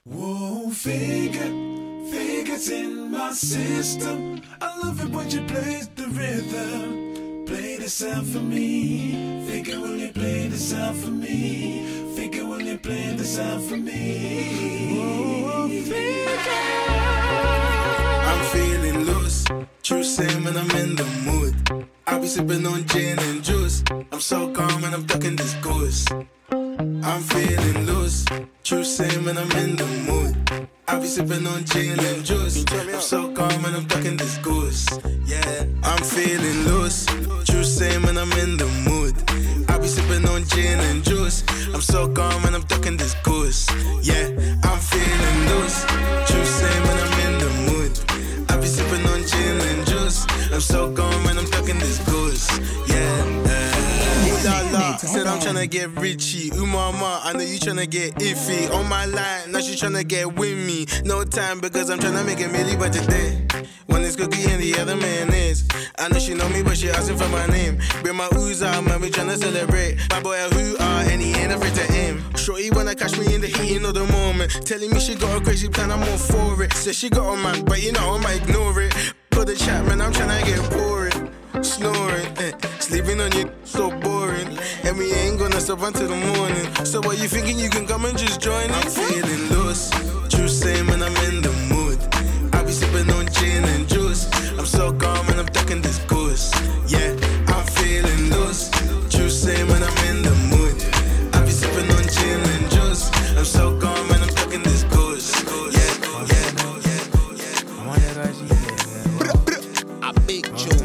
Whoa, figures in my system. I love it when you play the rhythm. Play the sound for me. Figure, will you play the sound for me? Figure, will you play the sound for me? Whoa, figure. I'm feeling loose. True saying when I'm in the mood. I'll be sipping on gin and juice. I'm so calm and I'm ducking this goose. I'm feeling loose. True saying when I'm in the mood. I'll be sipping on gin and juice. I'm so calm and I'm ducking this goose. Yeah, I'm feeling loose. True saying when I'm in the mood. I'll be sipping on gin and juice. I'm so calm and I'm ducking this goose. Yeah, I'm feeling loose. True saying when I'm in the mood. I'll be sipping on gin and juice. I'm so calm and I'm ducking this goose. Yeah. Said I'm tryna get richy. Mama, I know you tryna get iffy. On my line, now she tryna get with me. No time because I'm tryna make a milli by today. One is cookie and the other man is. I know she know me, but she asking for my name. Bring my ooze out, man, we tryna celebrate. My boy a who are and he ain't afraid to aim. Shorty wanna catch me in the heat of the moment. Telling me she got a crazy plan, I'm all for it. Says she got a man, but you know I'ma ignore it. Put the chat, man, I'm tryna get boring. Snoring, sleeping on you, so boring. And we ain't gonna stop until the morning. So what you thinking you can come and just join us? I'm feeling loose. True saying when I'm in the mood. I'll be sipping on gin and juice. I'm so calm and I'm ducking this goose. Yeah, I'm feeling loose. True saying when I'm in the mood. I'll be sipping on gin and juice. I'm so calm and I'm ducking this goose. Yeah. I big tune.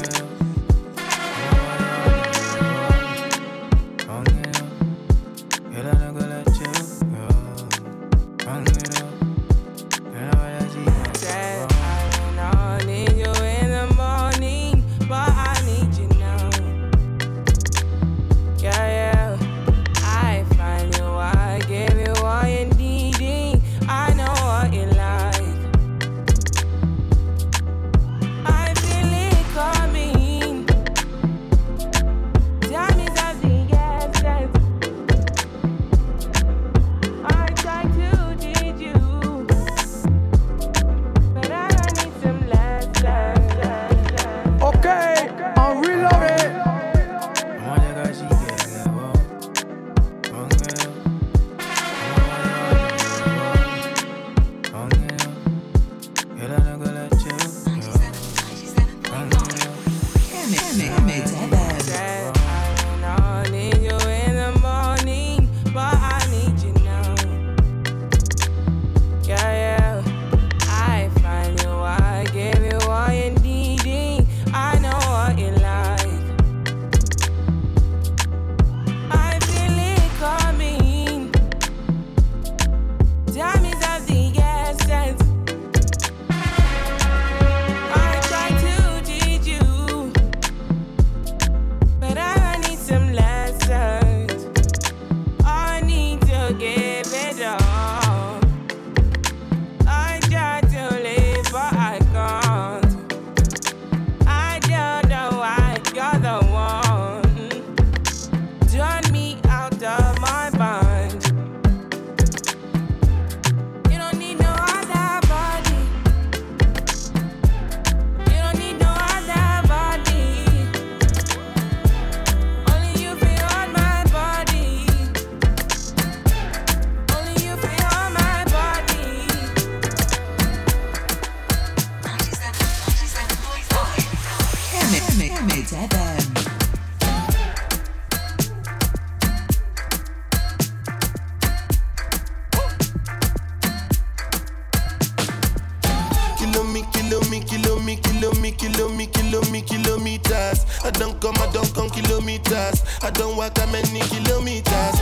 Kilometers. I don't come kilometers. I don't walk that many kilometers.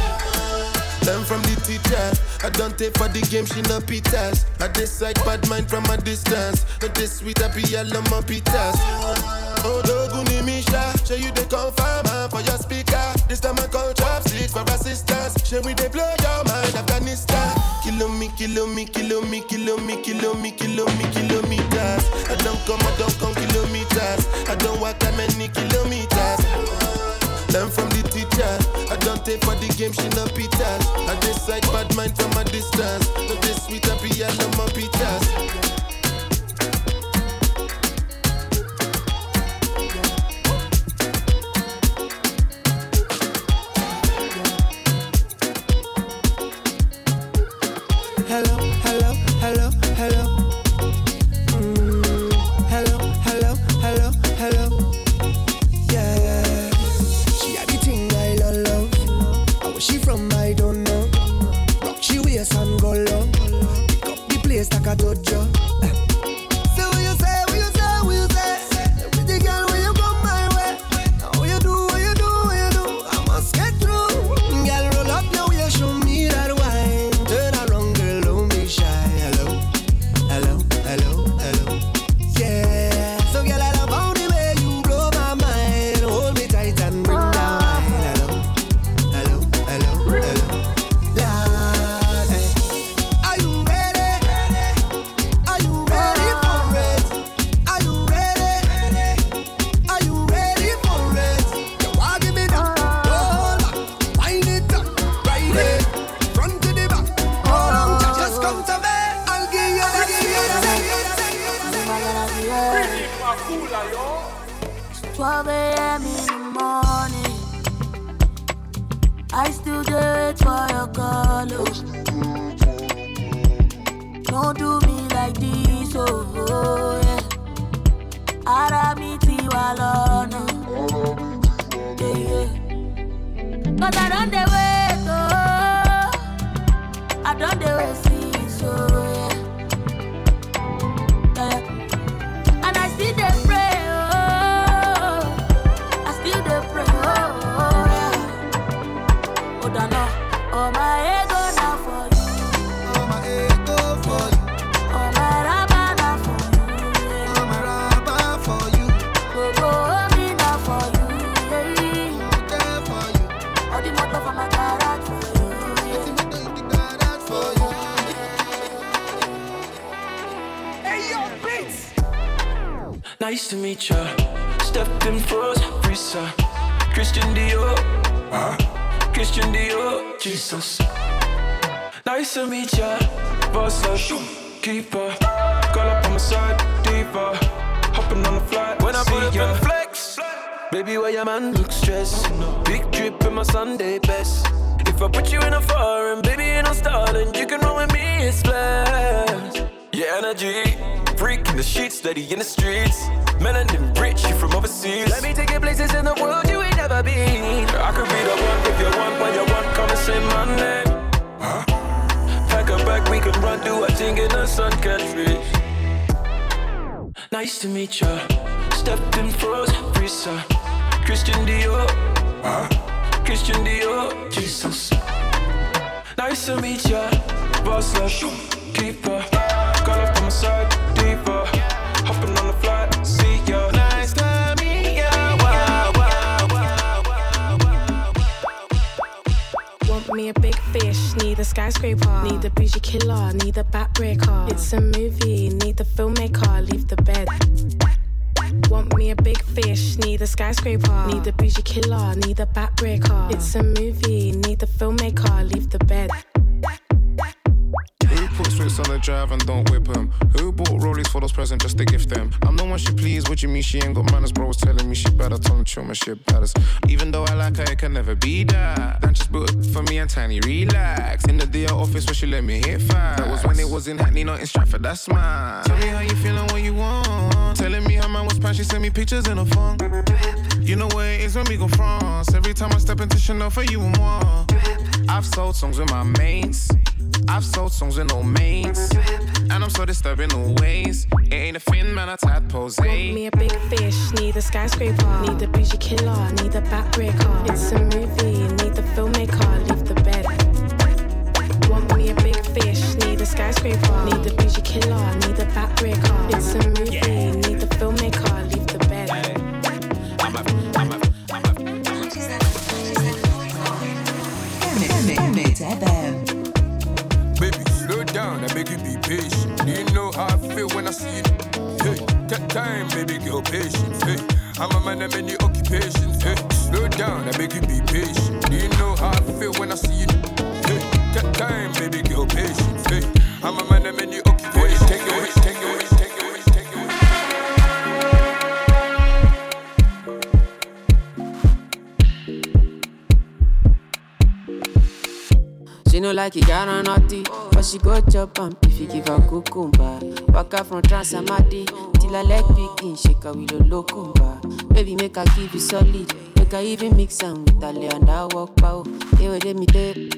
Learn from the teacher. I don't take for the game, she no pitas. I decide bad mind from a distance. Not this sweet, I be all on my pitas. Oh, Doguni Misha, show you the confirm for your speaker. This time I call chopsticks for assistance. Show me they blow your mind, Afghanistan. Kilometers. I don't come kilometers. I don't walk that many kilometers. Learn from the teacher. I don't take for the game, she no pitas. I decide bad mind from a distance. But this sweet happy, I love my pitas. Hello, hello, hello, hello. Hello, hello, hello, hello. Yeah, she had the thing I love. And where she from, I don't know. Rock she waist and go low. Pick up the place like a dojo. So what you say, what you say, what you say? Pretty girl, when you come my way. Now what you do, what you do, what you do? I must get through. Girl, roll up now, you show me that wine. Turn around, girl, don't be shy. Hello, hello, hello, hello. Yeah, so girl, I love how the way you blow my mind. Hold me tight and bring down mine. Hello, hello, hello, hello. Lord, hey. Are you ready? Are you ready for it? Are you ready? Are you ready for it? You want give me that? Hold back, wind it up, ride it, front to the back. Hold on, just come to me. I'll give you that, give you that. 12 a.m. in the morning, I still do it for your call. Don't do me like this, oh yeah. Aramiti walona, yeah. But I don't dey wait, oh. I don't dey wait, see, so yeah. And I still dey pray, oh. I still dey pray, oh yeah. Oh, don't know. Oh, my ego now for you. Oh, my ego for you. Oh, my raba now for you. Yeah. Oh, my rubber for you. Oh, me now for you. Yeah. There for you. All the motor for my garage for you. Let's see what you got that for you. Hey, yo, beats. Nice to meet ya. Stepped in first, Risa. Christian Dior. Christian Dior. Jesus. Nice to meet ya. Boss up, keeper. Call up on my side, deeper. Hopping on the flight when I put up in flex. Baby, why your man look stressed? Big drip in my Sunday best. If I put you in a foreign, baby, ain't no stalling. You can roll with me, it's blessed. Your energy, freak in the sheets, steady in the streets. Melanin rich, you from overseas. Let me take you places in the world you ain't never been. I could be the one if you want, when you want, come and say my name. Pack a bag, we can run, do a thing in the sun, can't reach. Nice to meet ya. Stepped in first, Risa. Christian Dior. Christian Dior. Jesus. Nice to meet ya. Boss up, keeper. Call up on my side, deeper. Hopping on the flight, see ya. Nice to meet ya. Wow, wow, wow, wow, wow, wow. Want me a big fish, need a skyscraper. Need a bougie killer, need a backbreaker. It's a movie, need the filmmaker, leave the bed. Want me a big fish, need a skyscraper. Need a bougie killer, need a backbreaker. It's a movie, need the filmmaker, leave the bed. Who puts Ritz on the drive and don't whip them? Who bought Rollies for those presents just to gift them? I'm the one she please, what do you mean she ain't got manners? Bro was telling me she bad, I told him chill, my shit baddest. Even though I like her, it can never be that. Dan just built it for me and Tiny, relax. In the DR office where she let me hit fast. That was when it was in Hackney, not in Stratford, that's mine. Tell me how you feeling, what you want. Telling me how man was pan, she sent me pictures in a phone. You know where it is when we go France. Every time I step into Chanel for you and more. I've sold songs with my mates. I've sold songs with no mates. And I'm so disturbing always. It ain't a fin, man, I tadpoles. Want me a big fish, need a skyscraper. Need a bougie killer, need a backbreaker. It's a movie, need the filmmaker, leave the bed. Want me a big fish, need a skyscraper. Need a bougie killer, need a backbreaker. It's a movie, need the filmmaker, leave the bed. Baby, slow down, I beg you be patient. Do you know how I feel when I see it? Hey, take time, baby, girl, patience. Hey, I'm a man of many occupations. Hey, slow down, I beg you be patient. Do you know how I feel when I see you? Hey, take time, baby girl, patience. Hey, I'm a man of many occupations. Take it away, take it away, take it away, take it away. She no like it, got on naughty, but she go chop am if you give her cucumber. Walk out from Transamadi till her leg begin shake her with a locumba. Baby, make her give you solid, make her even mix am with her lay and her walk pow. Hey, wait, let me tell you.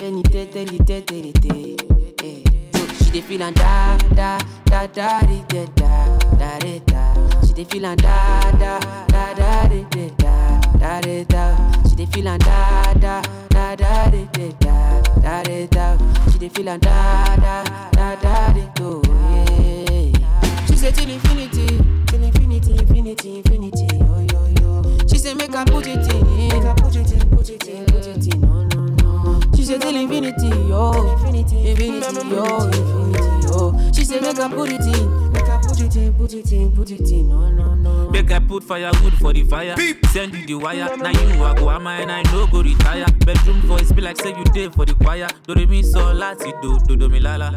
She dey feel and da da da da da da da da da. She dey feel and da da da da da da da da da. She dey feel and da da da da da da da da da. She dey feel and da da da da da do. She say till infinity, infinity, infinity. Oh yo yo. She say make her put it in, make her put it in, put it in, put it in. No no no. She say till infinity, oh infinity, infinity, oh infinity, oh. She say make her put it in, make her put it in, put it in, put it in. No no no. Make I put firewood for the fire. Beep. Send you the wire. Now you I go am and I no go retire. Bedroom voice be like say you did for the choir. Do re mi so lati do mi la la.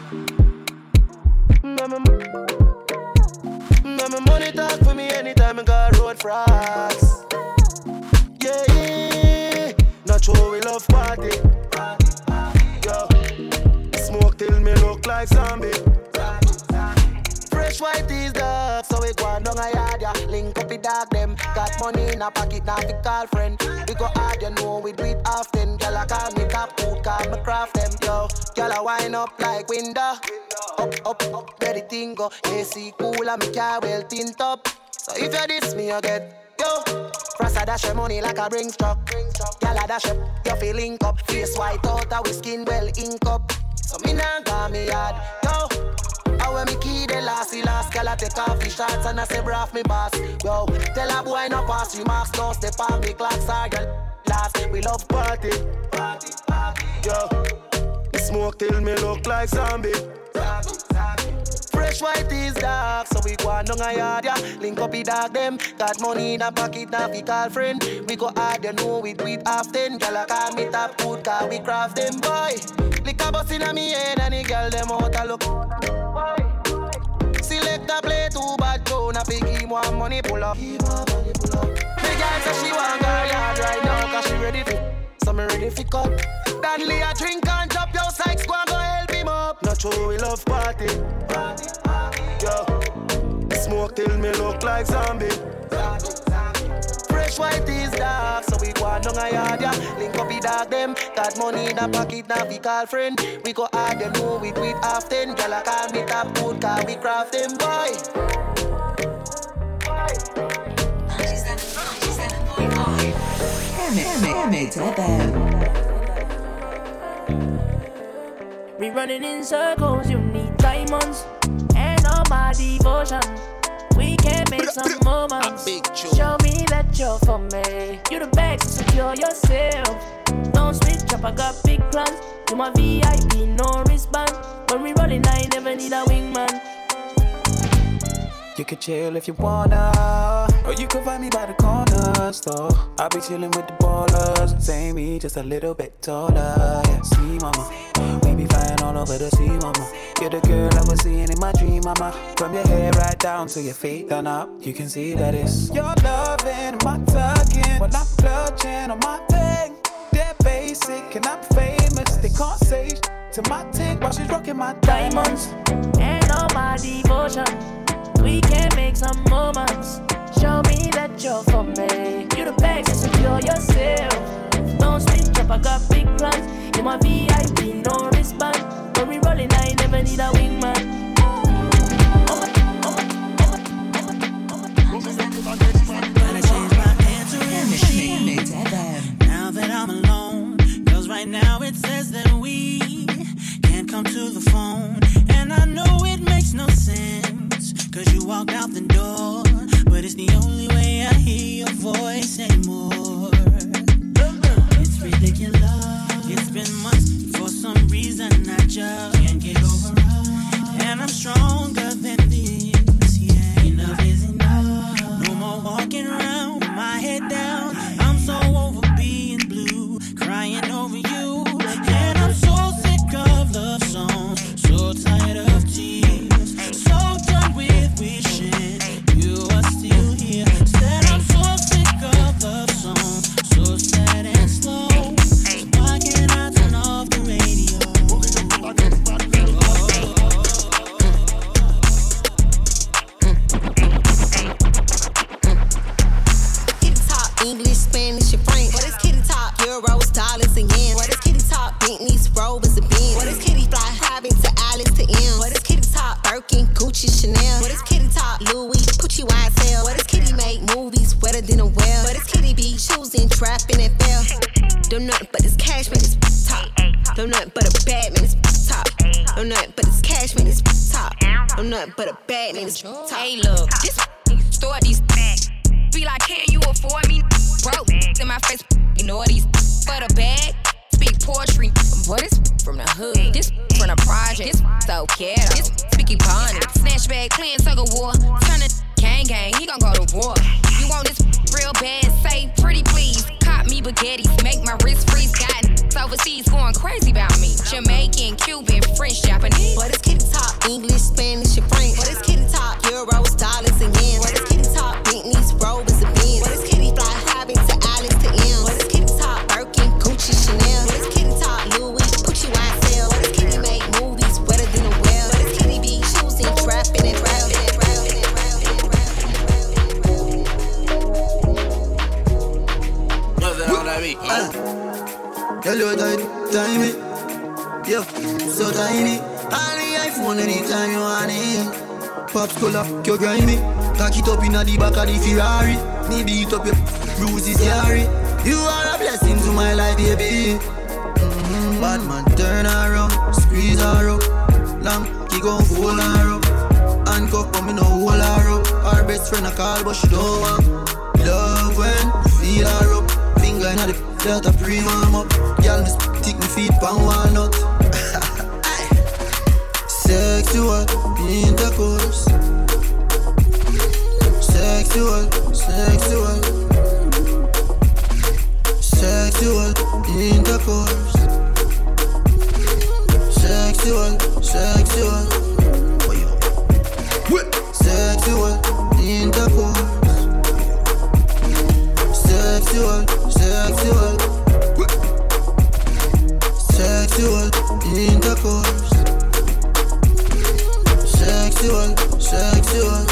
Money talk for me anytime I got road frogs. Yeah, not sure we love party. Yo, smoke till me look like zombie. Fresh white is dark, so we go on down a yard, yeah. Link up the dog them. Got money in a pocket, now we call friend. We go hard, you know we do it often. Girl, I call me top food, call me craft them. Yo, girl, I wind up like window. Up, where the thing go. AC cool and me car well tint up. So if you diss me, you get, yo. First I dash your money like a bring truck. Girl, I dash up, you feel link up. Face white out, our skin well ink up. So me nah call me hard, yo. I wear me key, the last girl I take off the shots and I say braff me boss. Yo, tell a boy no pass remarks, don't step on me clocks are girl. Last, we love party. Yo, me smoke till me look like zombie. Fresh white is dark, so we go on down a yard, yeah. Link up the dog them, got money in a pocket, now we call friend. We go hard, you know we do it often. Girl I call me top food, cause we craft them, boy. Lick a bus in a me head and the girl them out a look. Select a play too bad, go na pick him one money pull up. The girl say she want girl yard right now, cause she ready for. So me ready for cut. Danley a drink and drop your sykes, go and go help him up. Not sure we love party. Yo, smoke till me look like zombie. Fresh white is dark, so we go on down a yard, yeah. Link up the dog them, got money in a pocket, now we call friend. We go hard, you know we do it often. Girl I call me top food, cause we craft them, boy. We running in circles, you need diamonds and all my devotion. We can make some moments. Show me that you're for me. You the best, secure yourself. Don't switch up, I got big plans. You my VIP, no wristband. When we rolling, I never need a wingman. You can chill if you wanna, or you can find me by the corner store. I'll be chillin' with the ballers, same me, just a little bit taller. Yeah, see mama, we be flying all over the sea, mama. You're the girl I was seeing in my dream, mama. From your hair right down to your feet and up, you can see that it's your loving, my tugging. When I'm clutching on my thing, they're basic and I'm famous. They can't say to my tick while she's rocking my diamonds and all my devotion. We can make some moments. Show me that you're for me. You the best, secure yourself. Don't switch up, I got big plans. You my VIP, no wristband. When we rolling, I never need a wingman. Now that I'm alone, 'cause right now it says that we can't come to the phone. And I know it makes no sense, 'cause you walked out the door, but it's the only way I hear your voice anymore. It's ridiculous. It's been months, for some reason I just can't get over us. And I'm stronger than this, yeah. Enough is enough. No more walking Gucci, Chanel. What is kitty top? Louis, Gucci, YSL. What is kitty make movies wetter than a whale? What is kitty be choosing, trapping and fail? Don't nothing but this cash, man, this top. Don't nothing but a bad man, this top. Don't nothing but this cash, man, this top. Don't nothing but a bad man, this top. Hey, look, this store these bags. Be like, can you afford me? Broke in my face, ignore these for the bag. Speak poetry, boy, this from the hood. This from the project, this so ghetto. This speaky pun, snatch bag, clean, tug of war. Turn it gang, he gon' go to war. You want this real bad, say pretty please. Cop me baguettes, make my wrist freeze. Got overseas going crazy about me. Jamaican, Cuban, French, Japanese. What is kitty top? English, Spanish, and French. What is kitty top? Euros, dollars, and yen. What is kitty top? Bentleys, Rovers, and Benz. What is kitty fly? Hobbit to Alice to M. What is kitty top? Birkin, Gucci, Chanel. What is kitty top? Louis, Gucci, YSL. What is kitty make movies wetter than a whale? What is kitty be choosing, trapping and trapping? Hello, tiny, yeah, so tiny. On the iPhone anytime you want it. Pops pull up, you grind me. Cock it up inna the back of the Ferrari. Me beat up your bruises, carry. You are a blessing to my life, baby. Bad man, turn around, squeeze her up. Long, he gon' fold her up. Handcuff, but me no hold her up. Our best friend a call, but she don't want. Love when feel her up. Finger inna the that a pre-warm up. Y'all miss stick me feet pan walnut. Sexual intercourse. Sexual intercourse. Sexual intercourse. Sexual intercourse. Sexual.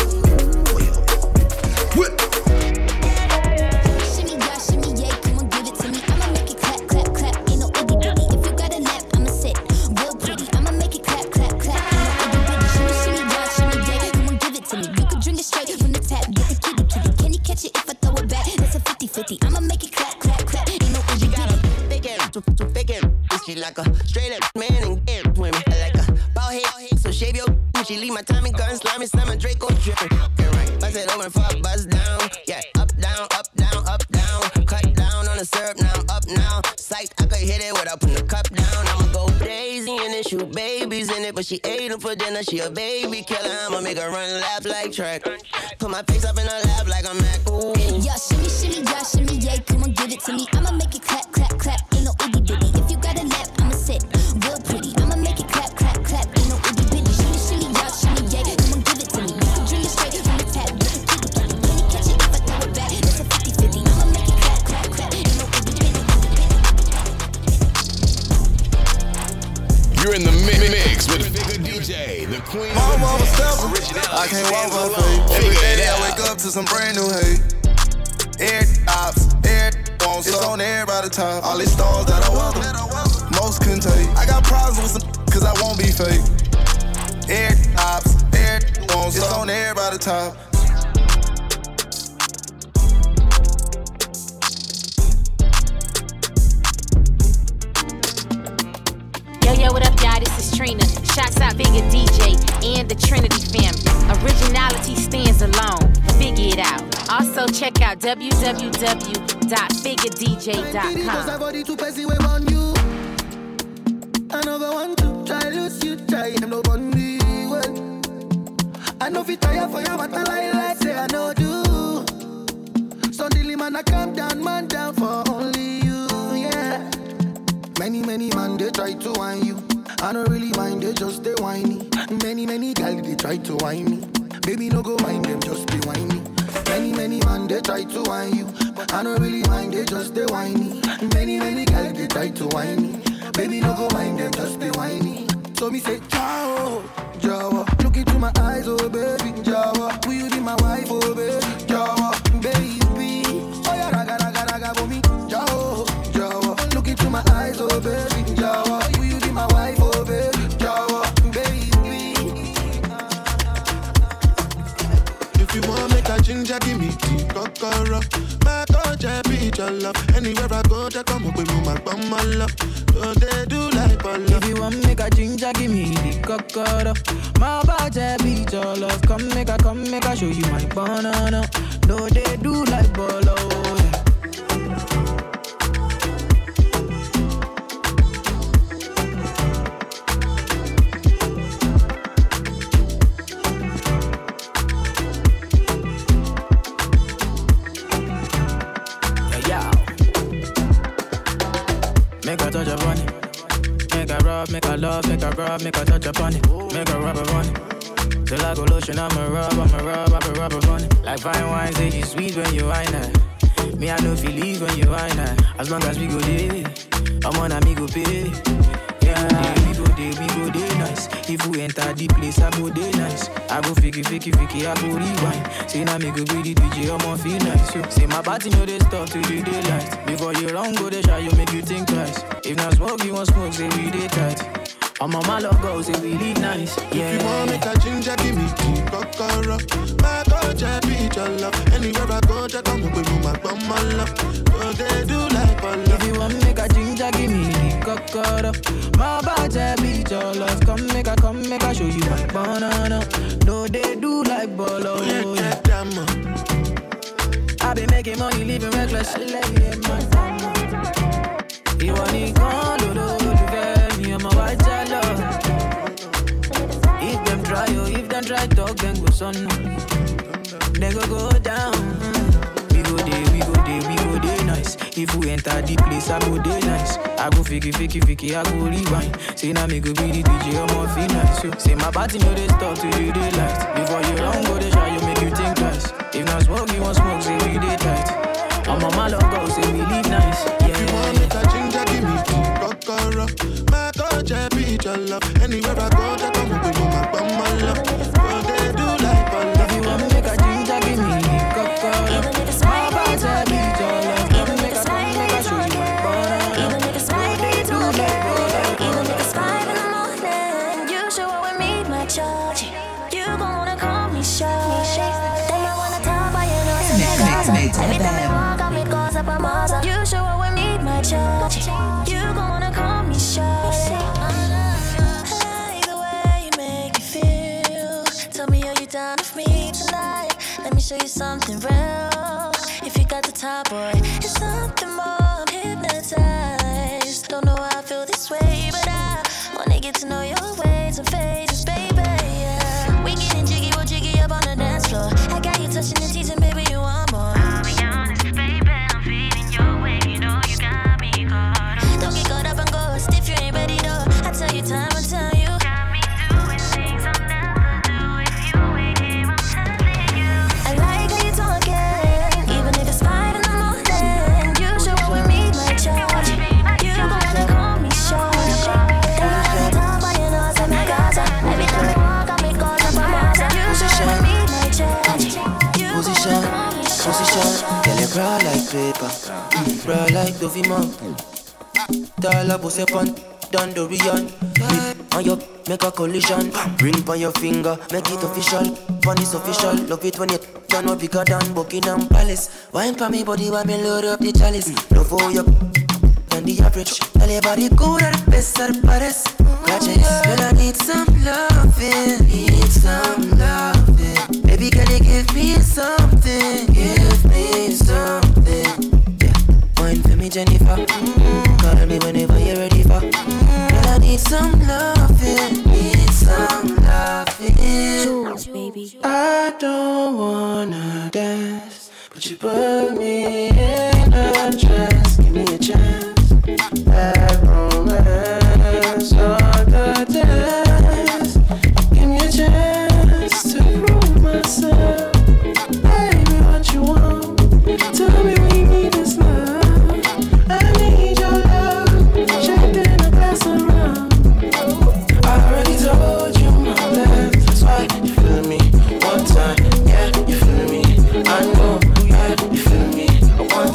Shimmy yeah, come on, give it to me. I'ma make it clap, clap, clap. Ain't no itty bitty. If you got a nap, I'ma sit real pretty. I'ma make it clap, clap, clap. Ain't no itty bitty. Shimmy yeah, come on, give it to me. You can drink it straight from the tap. Get the kitty. Can you catch it if I throw it back? That's a 50-50. I'ma make it clap, clap, clap. Ain't no itty bitty. Big ass, too big ass. She like a straight up man and get with me. I like a bald head, so shave your. She leave my Tommy gun, slimy, Simon Draco dripping. Bust it open for a buzz down. Yeah, up, down. Cut down on the syrup, now I'm up now. Psyched, I could hit it without putting the cup down. I'ma go crazy and then shoot babies in it. But she ate them for dinner, she a baby killer. I'ma make her run laps like track. Put my face up in her lap like I'm Mac. Ooh. Yeah, shimmy, yeah, come on, give it to me. I'ma make it clap, clap, clap. Ain't no itty bitty. If you got a nap, I'ma sit real pretty. I'ma make it clap, clap, clap. Ain't no itty bitty. Shimmy, yeah, come on, give it to me. You can drink it straight from the tap. Get the kitty. Can you catch it if I throw it back? That's a 50-50. I'ma make it clap, clap, clap. Ain't no itty bitty. You're in the mix with Figure DJ, the queen of the dance. I can't walk my face. Every day I wake up to some brand new hate. Air ops, air won't it's on everybody's time. All these stars that I welcome, most couldn't take. I got problems with some cause I won't be fake. Air ops, air won't it's on everybody's time. Yo, what up, y'all? This is Trina. Shouts out Figure DJ and the Trinity family. Originality stands alone. Figure it out. Also, check out www.figuredj.com. Another one to try lose you, try them no bun me well. I know if you tire for you, but I like say I know do. Suddenly man I calm down, man down for only you, yeah. Many man they try to whine you. I don't really mind, they just they whiny. Many gal they try to whine me. Baby no go mind them, just be whiny. Many man they try to whine you. I don't really mind, they just they whiny. Many gal they try to whine me. Baby no go mind them, just be whiny. So me say ciao, Jawa. Look into my eyes, oh baby, Jawa. Will you be my wife, oh baby, Jawa, baby. Oh yeah, raga for me, Jawa. Look into my eyes, oh baby, Jawa. Will you be my wife, oh baby, Jawa, baby. tea, kokoro. My coach, I beat your love. Anywhere I go, they come up with me, my bum, my love. So they do like ball. If you want make a ginger, give me the kokoro. My body beat your love. Come make a show you my banana. No, they do like bolo. Make a touch upon it. Make a rub, make a love, make a rub, make a touch upon it. Make a rub upon it. Till I go lotion, I'ma rub upon it. Like fine wine, say you sweet when you wine it. Me, I know feel leave when you wine it. As long as we go there, I'm on a me go pay. Yeah, we go there nice. If we enter the place, I go there nice. I go fiki, I go rewind. Say now me go greedy DJ, I'ma feel nice. So, say my party know they stop till the daylight. Before you run, go they shy, you make you think twice. If not smoke, you want smoke, say we dey tight. I'm on my love go, say we live nice. Yeah. If you want make a ginger, give me tea, kokoro. My coach, I beat your love. Anywhere I go, they come up with me, my bum, my love. So they do like ball. If you want make a ginger, give me the kokoro. My body beat your love. Come make a show you my banana. No, they do like bolo. Yeah, damn. I been making money, living reckless. You want it gone, me and my white jello. If them try, talk, then go son. Then go down. We go there nice. If we enter the place, I go there nice. I go fiki, I go rewind. Say now me go be the DJ, I'ma feel nice. So, say my party know they stop till the daylight. Before you run, go they shy, you make you think twice. If not smoke, you want smoke, say we dey tight. I'm on my logo, say we live nice. Yeah. If you want make a ginger, give me tea, kokoro. My coach, I beat your love. Anywhere I go, they come up with me, my bum, my love. So they do like ball. If you want make a ginger, give me the kokoro. My coach, I beat your love. Come make a show you my banana. So they do like ball. Even if it's 5 in the morning, you show up with me, my charge. You gon' wanna call me short. Then I wanna talk about you know some every time we walk, I make calls up on Mars. You show up with me, my charge. You gon' wanna call me short. Hey, the way you make me feel. Tell me, are you down with me tonight? Let me show you something real. If you got the time, boy, it's something more. I'm hypnotized. Don't know why I feel this way, but I wanna get to know your ways and phases, baby. Yeah. We getting jiggy, we'll jiggy up on the dance floor. I got you touching and teasing, baby, you want more. I'll be honest, baby, I'm feeling your way. You know you got me caught. Don't get caught up and go stiff, you ain't ready though. I tell you time and time, you got me doing things I'll never do if you ain't here. I'm telling you. I like how you talking, even if it's 5 in the morning. You show up with me, my charge. You gonna call me short. Then I have to talk, but you know I say my Gaza. Every time we walk, I make calls up on Mars. You show up with me, my charge. Position, girl, you raw like paper, raw like Dovey Monk. Tall up, your pun, Dandorian. On your make a collision. Ring on your finger, make it official. Fun is official, love it when you turn up bigger than Buckingham Palace. Wine for me body while me load up the chalice. Love for you than the average. Tell your body good at the best at the baddest. Graduates, girl, I need some loving, need some loving. Baby, can you give me something? Give me something. Yeah, wine for me, Jennifer. Call me whenever you're ready for. Girl, I need some loving, need some loving. Jules, baby. I don't wanna dance, but you put me in a dress. Give me a chance. That romance on the dance. Give me a chance to prove myself. Baby, what you want? Tell me what you need this love. I need your love. Shake the glass around. I already told you my left. That's why you feel me one time. Yeah, you feel me. I know. Yeah, you feel me one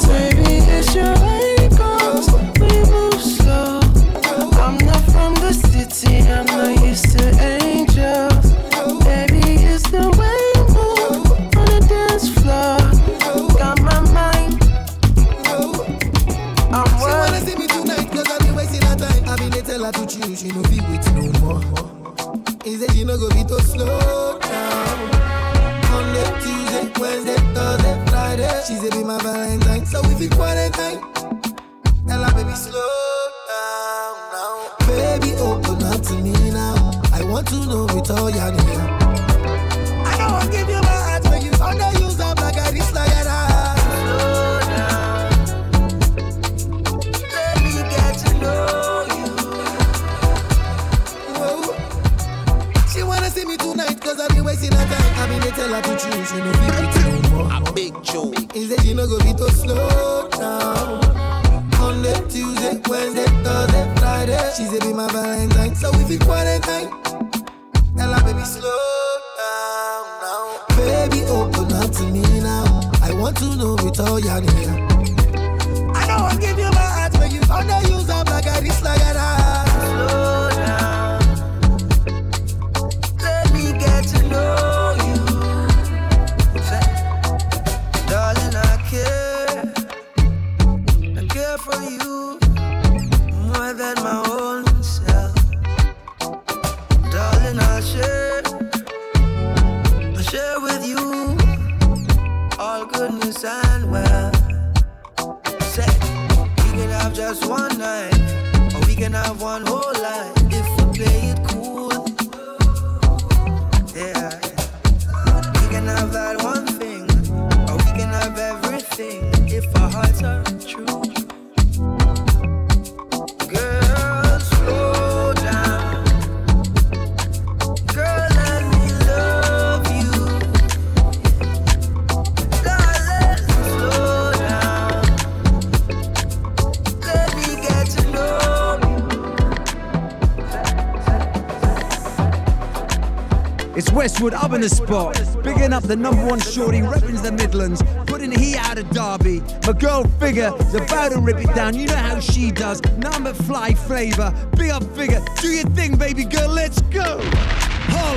she no go be to slow down. Monday, Tuesday, Wednesday, Thursday, Friday. She say be my Valentine, so if you quarantine, tell her baby slow down now. Baby, open up to me now. I want to know it all, yeah. I don't want to give you my heart, but you underuse up like I dislike it. Slow down. Let me get to know you. Whoa. She wanna see me tonight, cause I've been wasting her time. I mean, they tell her to choose, she no fit no more. A big Joe. He said she no go be to slow down. Monday, Tuesday, Wednesday, Thursday, Friday. She said be my Valentine, so if you quarantine, tell her baby slow down now. Baby, open up to me now. I want to know it all, yeah. I don't want to give you my heart, but you underuse up like I dislike it. Slow down. Let me get to know you. Darling, I care for you more than my own self. Darling, I'll share with you all goodness and wealth. Say, we can have just one night, or we can have one whole life if we play it cool. Yeah, we can have that one thing, or we can have everything if our hearts are true. Girl, slow down. Girl, let me love you. Darling, slow down. Let me get to know you. It's Westwood up in the spot, bigging up the #1 shorty, repping the Midlands, putting the heat out of Derby. My girl Figure is about to rip it down, you know how she does, number fly flavor, big up Figure, do your thing baby girl, let's go! Holla!